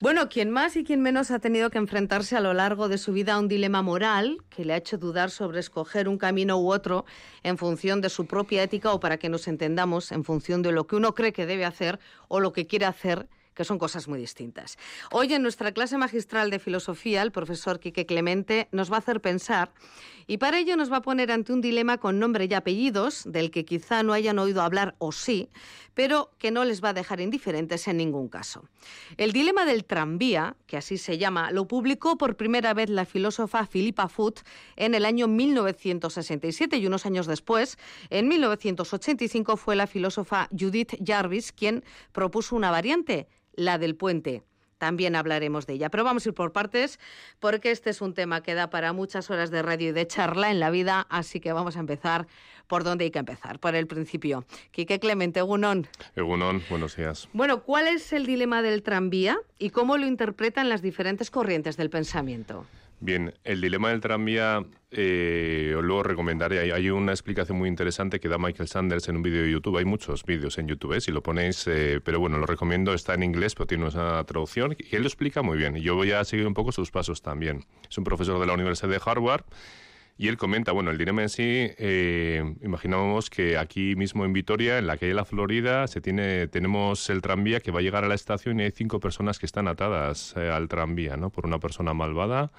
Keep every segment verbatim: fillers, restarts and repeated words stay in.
Bueno, quien más y quien menos ha tenido que enfrentarse a lo largo de su vida a un dilema moral que le ha hecho dudar sobre escoger un camino u otro en función de su propia ética o, para que nos entendamos, en función de lo que uno cree que debe hacer o lo que quiere hacer, que son cosas muy distintas. Hoy en nuestra clase magistral de filosofía, el profesor Quique Clemente nos va a hacer pensar y para ello nos va a poner ante un dilema con nombre y apellidos, del que quizá no hayan oído hablar o sí, pero que no les va a dejar indiferentes en ningún caso. El dilema del tranvía, que así se llama, lo publicó por primera vez la filósofa Philippa Foot en el año mil novecientos sesenta y siete y unos años después, en mil novecientos ochenta y cinco, fue la filósofa Judith Jarvis quien propuso una variante, la del puente. También hablaremos de ella. Pero vamos a ir por partes, porque este es un tema que da para muchas horas de radio y de charla en la vida, así que vamos a empezar por donde hay que empezar, por el principio. Quique Clemente, egunon. Egunon, buenos días. Bueno, ¿cuál es el dilema del tranvía y cómo lo interpretan las diferentes corrientes del pensamiento? Bien, el dilema del tranvía, eh, os lo recomendaré. Hay, hay una explicación muy interesante que da Michael Sanders en un vídeo de YouTube. Hay muchos vídeos en YouTube, ¿eh? Si lo ponéis, eh, pero bueno, lo recomiendo. Está en inglés, pero tiene una traducción y él lo explica muy bien. Y yo voy a seguir un poco sus pasos también. Es un profesor de la Universidad de Harvard y él comenta, bueno, el dilema en sí, eh, imaginábamos que aquí mismo en Vitoria, en la calle de la Florida, se tiene, tenemos el tranvía que va a llegar a la estación y hay cinco personas que están atadas eh, al tranvía, ¿no? Por una persona malvada.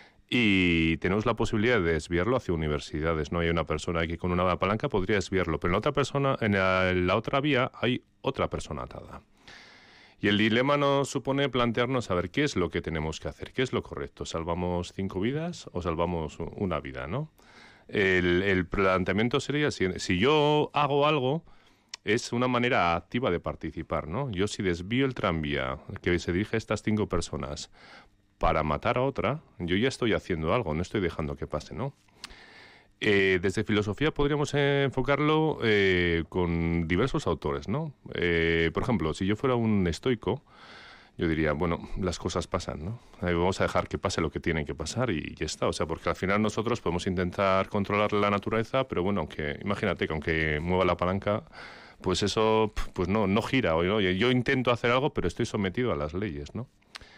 Y tenemos la posibilidad de desviarlo hacia universidades, ¿no? Hay una persona que con una palanca podría desviarlo, pero en la otra persona, en la, en la otra vía hay otra persona atada. Y el dilema nos supone plantearnos a ver qué es lo que tenemos que hacer, qué es lo correcto. ¿Salvamos cinco vidas o salvamos una vida, no? El, el planteamiento sería, si, si yo hago algo, es una manera activa de participar, ¿no? Yo si desvío el tranvía que se dirige a estas cinco personas para matar a otra, yo ya estoy haciendo algo, no estoy dejando que pase, ¿no? Eh, desde filosofía podríamos eh, enfocarlo eh, con diversos autores, ¿no? Eh, por ejemplo, si yo fuera un estoico, yo diría, bueno, las cosas pasan, ¿no? Eh, vamos a dejar que pase lo que tiene que pasar y ya está. O sea, porque al final nosotros podemos intentar controlar la naturaleza, pero bueno, aunque imagínate que aunque mueva la palanca, pues eso pues no, no gira. ¿no? Yo intento hacer algo, pero estoy sometido a las leyes, ¿no?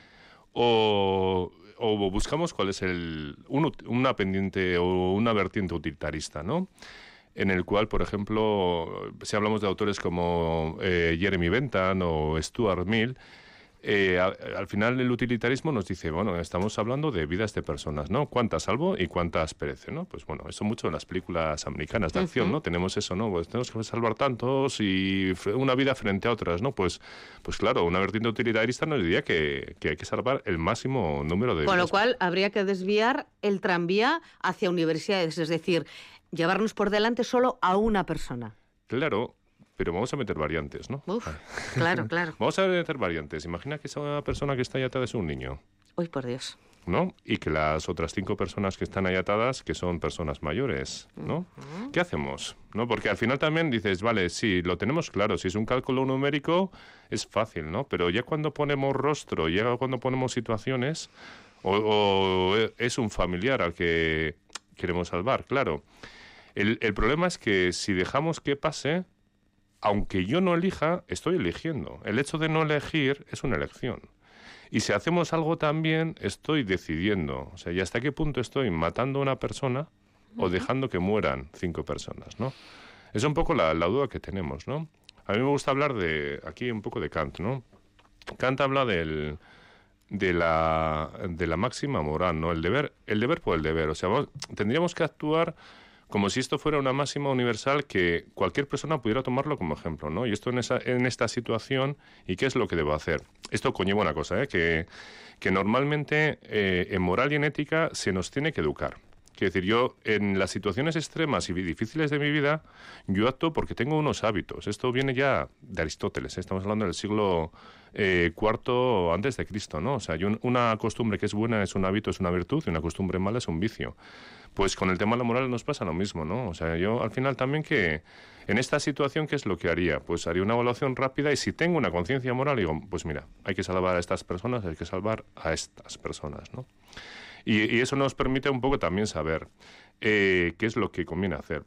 O, o buscamos cuál es el un, una pendiente o una vertiente utilitarista, ¿no? En el cual, por ejemplo, si hablamos de autores como eh, Jeremy Bentham o Stuart Mill, eh, a, al final el utilitarismo nos dice, bueno, estamos hablando de vidas de personas, ¿no? ¿Cuántas salvo y cuántas perecen, ¿no? Pues bueno, eso mucho en las películas americanas de uh-huh. acción, ¿no? Tenemos eso, ¿no? Pues tenemos que salvar tantos y una vida frente a otras, ¿no? Pues, pues claro, una vertiente utilitarista nos diría que, que hay que salvar el máximo número de Con vidas. lo cual, habría que desviar el tranvía hacia universidades, es decir, llevarnos por delante solo a una persona. Claro. Pero vamos a meter variantes, ¿no? Uf, claro, claro. Vamos a meter variantes. Imagina que esa persona que está ahí atada es un niño. Uy, por Dios. ¿No? Y que las otras cinco personas que están ahí atadas, que son personas mayores, ¿no? Uh-huh. ¿Qué hacemos? ¿No? Porque al final también dices, vale, sí, lo tenemos claro. Si es un cálculo numérico, es fácil, ¿no? Pero ya cuando ponemos rostro, ya cuando ponemos situaciones, o, o es un familiar al que queremos salvar, claro. El, el problema es que si dejamos que pase, aunque yo no elija, estoy eligiendo. El hecho de no elegir es una elección. Y si hacemos algo también, estoy decidiendo. O sea, ¿y hasta qué punto estoy matando a una persona o dejando que mueran cinco personas, ¿no? Es un poco la, la duda que tenemos, ¿no? A mí me gusta hablar de, aquí un poco de Kant, ¿no? Kant habla del, de, la, de la máxima moral, ¿no? El deber, el deber por el deber. O sea, vamos, tendríamos que actuar como si esto fuera una máxima universal que cualquier persona pudiera tomarlo como ejemplo, ¿no? Y esto en, esa, en esta situación, ¿y qué es lo que debo hacer? Esto conlleva una cosa, ¿eh? Que, que normalmente eh, en moral y en ética se nos tiene que educar. Quiero decir, yo en las situaciones extremas y difíciles de mi vida, yo actúo porque tengo unos hábitos. Esto viene ya de Aristóteles, ¿eh? Estamos hablando del siglo eh, cuarto antes de Cristo, ¿no? O sea, yo, una costumbre que es buena es un hábito, es una virtud, y una costumbre mala es un vicio. Pues con el tema de la moral nos pasa lo mismo, ¿no? O sea, yo al final también que en esta situación, ¿qué es lo que haría? Pues haría una evaluación rápida y si tengo una conciencia moral, digo, pues mira, hay que salvar a estas personas, hay que salvar a estas personas, ¿no? Y, y eso nos permite un poco también saber eh, qué es lo que conviene hacer.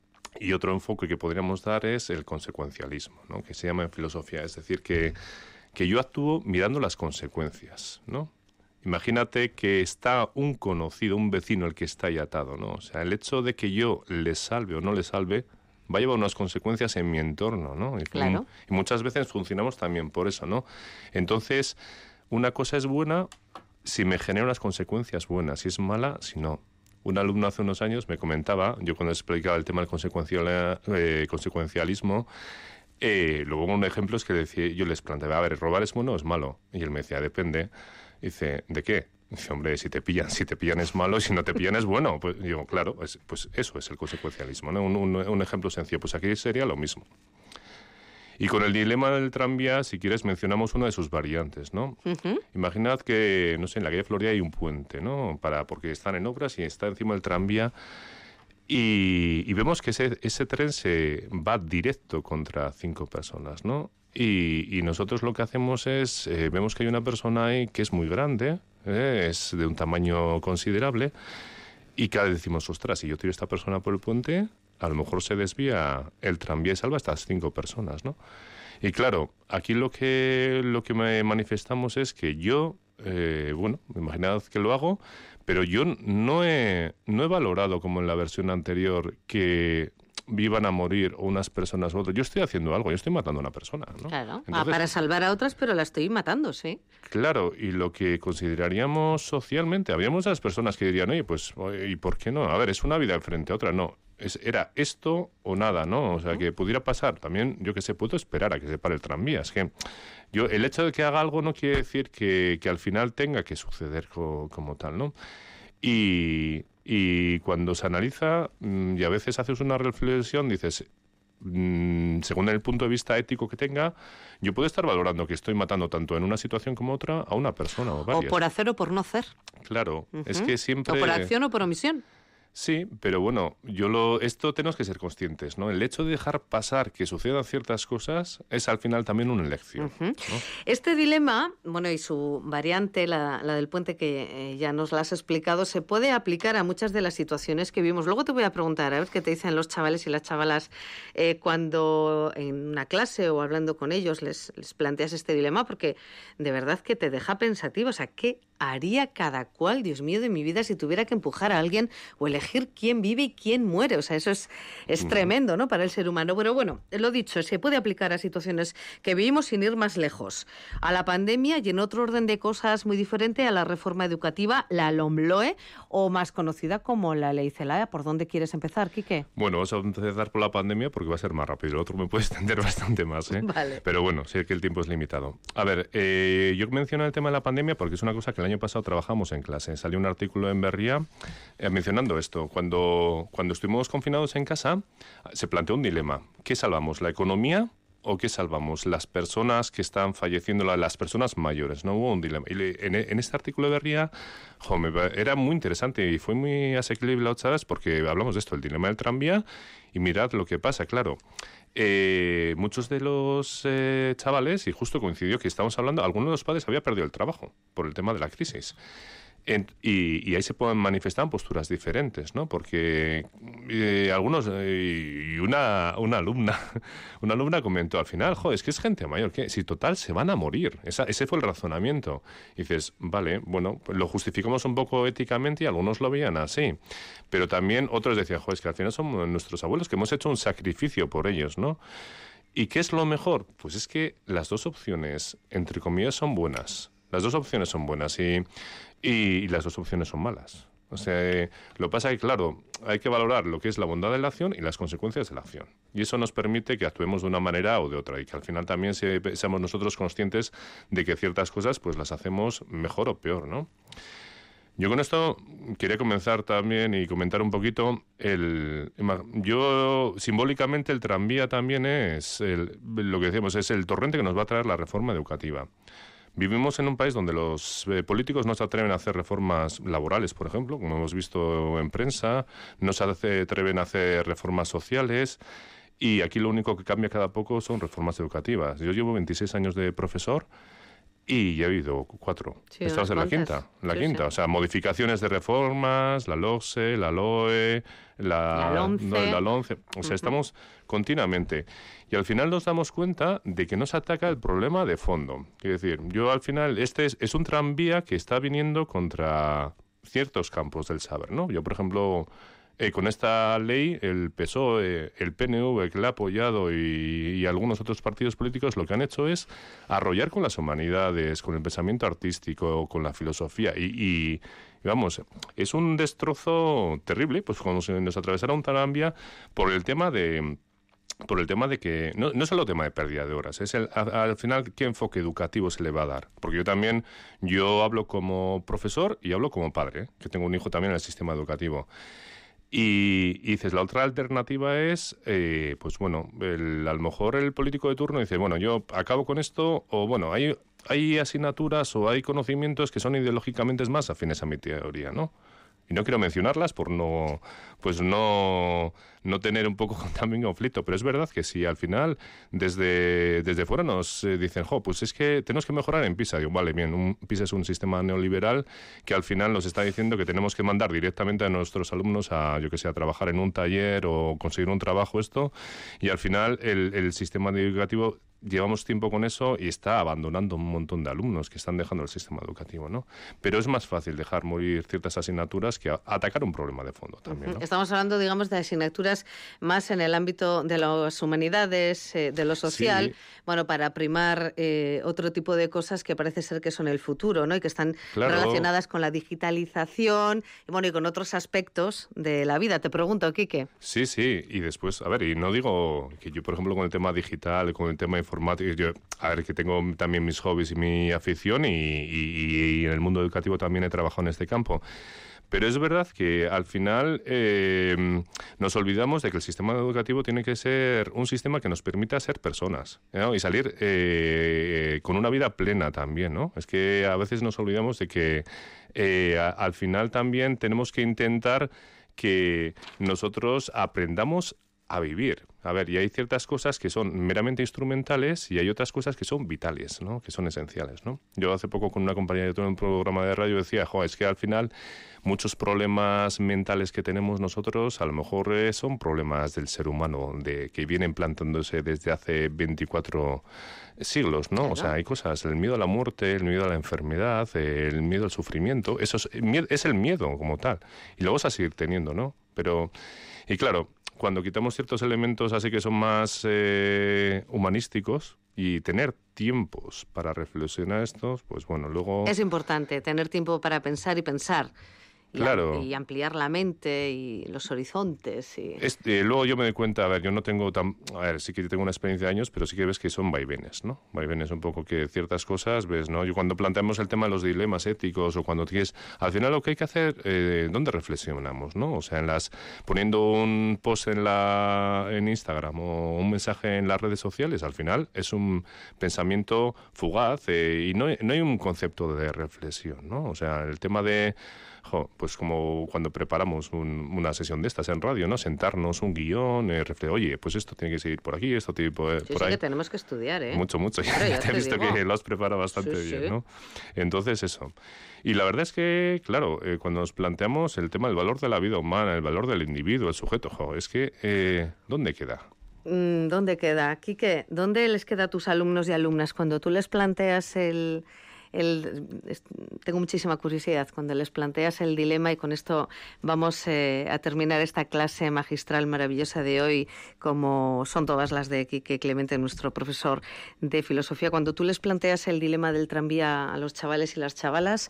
Y otro enfoque que podríamos dar es el consecuencialismo, ¿no? Que se llama en filosofía, es decir, que que yo actúo mirando las consecuencias, ¿no? Imagínate que está un conocido, un vecino el que está ahí atado, ¿no? O sea, el hecho de que yo le salve o no le salve va a llevar unas consecuencias en mi entorno, ¿no? Y, claro. y muchas veces funcionamos también por eso, ¿no? Entonces, una cosa es buena si me genera unas consecuencias buenas, si es mala, si no. Un alumno hace unos años me comentaba, yo cuando explicaba el tema del consecuencial, eh, consecuencialismo, eh, luego un ejemplo es que decía, yo les planteaba, a ver, ¿robar es bueno o es malo? Y él me decía, depende. Dice, ¿de qué? Dice, hombre, si te pillan, si te pillan es malo, si no te pillan es bueno. Pues digo, claro, es, pues eso es el consecuencialismo, ¿no? Un, un, un ejemplo sencillo, pues aquí sería lo mismo. Y con el dilema del tranvía, si quieres, mencionamos una de sus variantes, ¿no? Uh-huh. Imaginad que, no sé, en la calle de Florida hay un puente, ¿no? Para, porque están en obras y está encima del tranvía y, y vemos que ese, ese tren se va directo contra cinco personas, ¿no? Y, y nosotros lo que hacemos es, eh, vemos que hay una persona ahí que es muy grande, eh, es de un tamaño considerable, y cada vez decimos, ostras, si yo tiro a esta persona por el puente, a lo mejor se desvía el tranvía y salva a estas cinco personas, ¿no? Y claro, aquí lo que lo que me manifestamos es que yo, eh, bueno, imaginad que lo hago, pero yo no he, no he valorado, como en la versión anterior, que vivan a morir unas personas u otras. Yo estoy haciendo algo, yo estoy matando a una persona, ¿no? Claro, Entonces, ah, para salvar a otras, pero la estoy matando, sí. Claro, y lo que consideraríamos socialmente, había muchas personas que dirían, oye, pues, ¿y por qué no? A ver, es una vida frente a otra, no. Es, era esto o nada, ¿no? O sea, que pudiera pasar. También, yo que sé, puedo esperar a que se pare el tranvía. Es que yo, el hecho de que haga algo no quiere decir que, que al final tenga que suceder co, como tal, ¿no? Y, y cuando se analiza, y a veces haces una reflexión, dices, mmm, según el punto de vista ético que tenga, yo puedo estar valorando que estoy matando tanto en una situación como otra a una persona o varias. O por hacer o por no hacer. Claro, uh-huh. Es que siempre... O por acción o por omisión. Sí, pero bueno, yo lo, esto tenemos que ser conscientes, ¿no? El hecho de dejar pasar que sucedan ciertas cosas es al final también una elección. Uh-huh. ¿No? Este dilema, bueno, y su variante, la, la del puente que eh, ya nos la has explicado, se puede aplicar a muchas de las situaciones que vimos. Luego te voy a preguntar, a ver qué te dicen los chavales y las chavalas eh, cuando en una clase o hablando con ellos les, les planteas este dilema, porque de verdad que te deja pensativo. O sea, ¿qué haría cada cual, Dios mío, de mi vida si tuviera que empujar a alguien o elegir quién vive y quién muere? O sea, eso es, es tremendo, ¿no?, para el ser humano. Pero bueno, lo dicho, se puede aplicar a situaciones que vivimos sin ir más lejos. A la pandemia y en otro orden de cosas muy diferente a la reforma educativa, la LOMLOE, o más conocida como la Ley Celaá. ¿Por dónde quieres empezar, Quique? Bueno, vamos a empezar por la pandemia porque va a ser más rápido. El otro me puede extender bastante más, ¿eh? Vale. Pero bueno, sé que el tiempo es limitado. A ver, eh, yo menciono el tema de la pandemia porque es una cosa que el año pasado trabajamos en clase. Salió un artículo en Berria eh, mencionando esto. Cuando, cuando estuvimos confinados en casa, se planteó un dilema. ¿Qué salvamos? ¿La economía o qué salvamos? Las personas que están falleciendo, las personas mayores, ¿no? Hubo un dilema. Y le, en, en este artículo de Berria, jo, me, era muy interesante y fue muy asequible, ¿sabes? Porque hablamos de esto, el dilema del tranvía, y mirad lo que pasa, claro. Eh, muchos de los eh, chavales, y justo coincidió que estamos hablando, algunos de los padres habían perdido el trabajo por el tema de la crisis. En, y, y ahí se pueden manifestar posturas diferentes, ¿no? Porque eh, algunos, eh, y una, una alumna una alumna comentó al final, jo, es que es gente mayor, que si total se van a morir. Esa, ese fue el razonamiento. Y dices, vale, bueno, pues lo justificamos un poco éticamente y algunos lo veían así. Pero también otros decían, jo, es que al final son nuestros abuelos que hemos hecho un sacrificio por ellos, ¿no? ¿Y qué es lo mejor? Pues es que las dos opciones, entre comillas, son buenas. Las dos opciones son buenas y, y las dos opciones son malas. O sea, eh, lo que pasa es que, claro, hay que valorar lo que es la bondad de la acción y las consecuencias de la acción. Y eso nos permite que actuemos de una manera o de otra y que al final también se, seamos nosotros conscientes de que ciertas cosas pues las hacemos mejor o peor, ¿no? Yo con esto quería comenzar también y comentar un poquito el... Yo, simbólicamente, el tranvía también es, el, lo que decíamos, es el torrente que nos va a traer la reforma educativa. Vivimos en un país donde los eh, políticos no se atreven a hacer reformas laborales, por ejemplo, como hemos visto en prensa, no se hace, atreven a hacer reformas sociales, y aquí lo único que cambia cada poco son reformas educativas. Yo llevo veintiséis años de profesor Y ya ha habido cuatro. Sí, Estamos en la quinta. La sí, quinta. Sí. O sea, modificaciones de reformas, la LOCSE, la LOE, la, la LOMCE. No, la LOMCE. O sea, uh-huh. estamos continuamente. Y al final nos damos cuenta de que nos ataca el problema de fondo. Es decir, yo al final, este es, es un tranvía que está viniendo contra ciertos campos del saber, ¿no? Yo, por ejemplo... Eh, con esta ley, el P S O E, el P N V, que la ha apoyado, y, y algunos otros partidos políticos, lo que han hecho es arrollar con las humanidades, con el pensamiento artístico, con la filosofía. Y, y, y vamos, es un destrozo terrible, pues como si nos atravesara un tranvía por el tema de... por el tema de que, no, no es solo tema de pérdida de horas, es el, a, al final qué enfoque educativo se le va a dar. Porque yo también, yo hablo como profesor y hablo como padre, ¿eh? Que tengo un hijo también en el sistema educativo. Y, y dices, la otra alternativa es, eh, pues bueno, el, a lo mejor el político de turno dice, bueno, yo acabo con esto, o bueno, hay, hay asignaturas o hay conocimientos que son ideológicamente más afines a mi teoría, ¿no? Y no quiero mencionarlas por no, pues no, no tener un poco también conflicto, pero es verdad que si al final desde, desde fuera nos eh, dicen, jo, pues es que tenemos que mejorar en PISA. Digo, vale, bien, un, PISA es un sistema neoliberal que al final nos está diciendo que tenemos que mandar directamente a nuestros alumnos a, yo que sé, a trabajar en un taller o conseguir un trabajo, esto, y al final el, el sistema educativo... Llevamos tiempo con eso y está abandonando un montón de alumnos que están dejando el sistema educativo, ¿no? Pero es más fácil dejar morir ciertas asignaturas que a- atacar un problema de fondo también, ¿no? Estamos hablando, digamos, de asignaturas más en el ámbito de las humanidades, eh, de lo social, sí. Bueno, para primar eh, otro tipo de cosas que parece ser que son el futuro, ¿no? Y que están claro. relacionadas con la digitalización y, bueno, y con otros aspectos de la vida. Te pregunto, Quique. Sí, sí, y después, a ver, y no digo que yo, por ejemplo, con el tema digital, con el tema informático, yo, a ver, que tengo también mis hobbies y mi afición y, y, y en el mundo educativo también he trabajado en este campo. Pero es verdad que al final eh, nos olvidamos de que el sistema educativo tiene que ser un sistema que nos permita ser personas, ¿no? Y salir eh, con una vida plena también, ¿no? Es que a veces nos olvidamos de que eh, a, al final también tenemos que intentar que nosotros aprendamos a vivir. A ver, y hay ciertas cosas que son meramente instrumentales y hay otras cosas que son vitales, ¿no? Que son esenciales, ¿no? Yo hace poco con una compañera de todo un programa de radio decía, jo, es que al final muchos problemas mentales que tenemos nosotros a lo mejor eh, son problemas del ser humano, de que vienen plantándose desde hace veinticuatro siglos, ¿no? Claro. O sea, hay cosas, el miedo a la muerte, el miedo a la enfermedad, el miedo al sufrimiento, eso es, es el miedo como tal. Y lo vas a seguir teniendo, ¿no? Pero, y claro, cuando quitamos ciertos elementos así que son más eh, humanísticos y tener tiempos para reflexionar estos, pues bueno, luego... Es importante tener tiempo para pensar y pensar. Y, claro. a, y ampliar la mente y los horizontes. Y... Este, luego yo me doy cuenta, a ver, yo no tengo tan... A ver, sí que tengo una experiencia de años, pero sí que ves que son vaivenes, ¿no? Vaivenes un poco que ciertas cosas, ves, ¿no? Yo cuando planteamos el tema de los dilemas éticos o cuando tienes... Al final lo que hay que hacer, eh, ¿dónde reflexionamos, no? O sea, en las poniendo un post en, la, en Instagram o un mensaje en las redes sociales, al final es un pensamiento fugaz eh, y no, no hay un concepto de reflexión, ¿no? O sea, el tema de... Jo, pues como cuando preparamos un, una sesión de estas en radio, ¿no? Sentarnos un guión, eh, refle- oye, pues esto tiene que seguir por aquí, esto tiene que por, sí, por sí, ahí. que tenemos que estudiar, ¿eh? Mucho, mucho. Claro, ya te he visto digo. que lo has preparado bastante sí, bien, sí. ¿no? Entonces, eso. Y la verdad es que, claro, eh, cuando nos planteamos el tema del valor de la vida humana, el valor del individuo, el sujeto, jo, es que, eh, ¿dónde queda? ¿Dónde queda? Quique, ¿dónde les queda a tus alumnos y alumnas cuando tú les planteas el... El, tengo muchísima curiosidad cuando les planteas el dilema y con esto vamos eh, a terminar esta clase magistral maravillosa de hoy, como son todas las de Quique Clemente, nuestro profesor de filosofía. Cuando tú les planteas el dilema del tranvía a los chavales y las chavalas,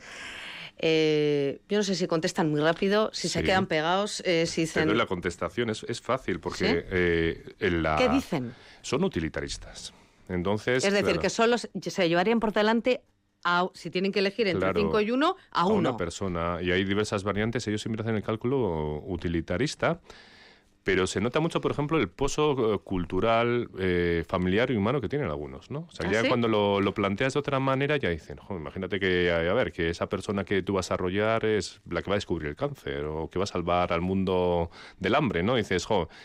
eh, yo no sé si contestan muy rápido, si sí. se quedan pegados, eh, si dicen... Te doy la contestación, es, es fácil porque... ¿Sí? eh, en la... ¿Qué dicen? Son utilitaristas. Entonces, es decir, claro. que solo se llevarían por delante... A, si tienen que elegir entre cinco claro, y uno, a, a uno. una persona. Y hay diversas variantes. Ellos siempre hacen el cálculo utilitarista, pero se nota mucho, por ejemplo, el pozo cultural, eh, familiar y humano que tienen algunos, ¿no? O sea, ¿Ah, ya sí? cuando lo, lo planteas de otra manera, ya dicen, jo, imagínate que, a ver, que esa persona que tú vas a arrollar es la que va a descubrir el cáncer o que va a salvar al mundo del hambre, ¿no? Y dices, jo...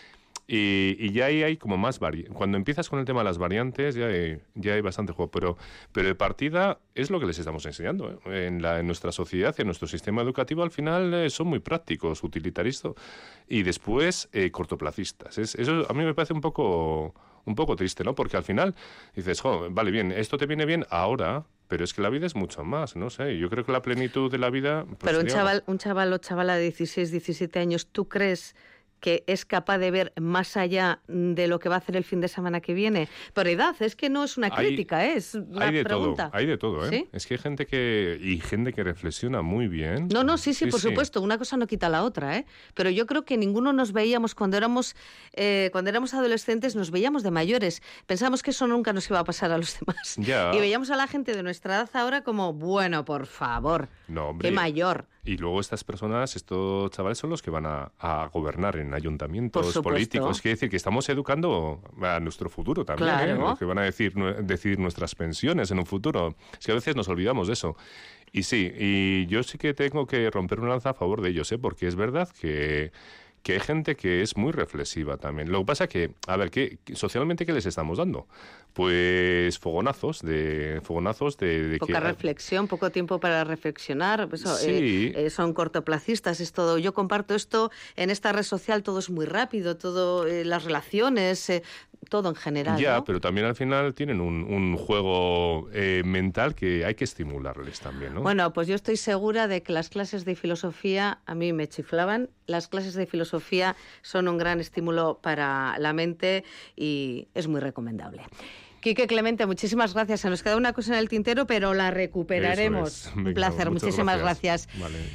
Y, y ya ahí hay como más variantes. Cuando empiezas con el tema de las variantes, ya hay, ya hay bastante juego. Pero, pero de partida es lo que les estamos enseñando. ¿eh? En, la, en nuestra sociedad, en nuestro sistema educativo, al final eh, son muy prácticos, utilitaristas y después eh, cortoplacistas. Es, eso a mí me parece un poco, un poco triste, ¿no? Porque al final dices, jo, vale, bien, esto te viene bien ahora, pero es que la vida es mucho más, no sé. Yo creo que la plenitud de la vida... Pues, pero un sería... chaval, un chaval o chavala de dieciséis, diecisiete años, ¿tú crees que es capaz de ver más allá de lo que va a hacer el fin de semana que viene? Por edad, es que no es una crítica, hay, es una hay de pregunta. Todo, hay de todo, ¿eh? ¿Sí? Es que hay gente que... Y gente que reflexiona muy bien. No, no, sí, sí, sí por sí. supuesto, una cosa no quita la otra, ¿eh? Pero yo creo que ninguno nos veíamos cuando éramos, eh, cuando éramos adolescentes, nos veíamos de mayores. Pensamos que eso nunca nos iba a pasar a los demás. Ya. Y veíamos a la gente de nuestra edad ahora como, bueno, por favor, no, hombre. qué mayor. Y luego estas personas, estos chavales son los que van a, a gobernar en ayuntamientos políticos. Quiere decir que estamos educando a nuestro futuro también, claro. ¿eh? Los que van a decir, decidir nuestras pensiones en un futuro. Es que a veces nos olvidamos de eso. Y sí, y yo sí que tengo que romper una lanza a favor de ellos, ¿eh? Porque es verdad que... que hay gente que es muy reflexiva también. Lo que pasa que, a ver, ¿qué, socialmente qué les estamos dando? Pues fogonazos de fogonazos de, de poca que, reflexión, poco tiempo para reflexionar. Eso, sí. eh, eh, son cortoplacistas, es todo. Yo comparto esto en esta red social, todo es muy rápido, todo eh, las relaciones, eh, todo en general. Ya, ¿no? pero también al final tienen un, un juego eh, mental que hay que estimularles también, ¿no? Bueno, pues yo estoy segura de que las clases de filosofía a mí me chiflaban. Las clases de filosofía son un gran estímulo para la mente y es muy recomendable. Quique Clemente, muchísimas gracias. Se nos queda una cosa en el tintero, pero la recuperaremos. Eso es. Venga, un placer, muchísimas gracias. gracias. Vale.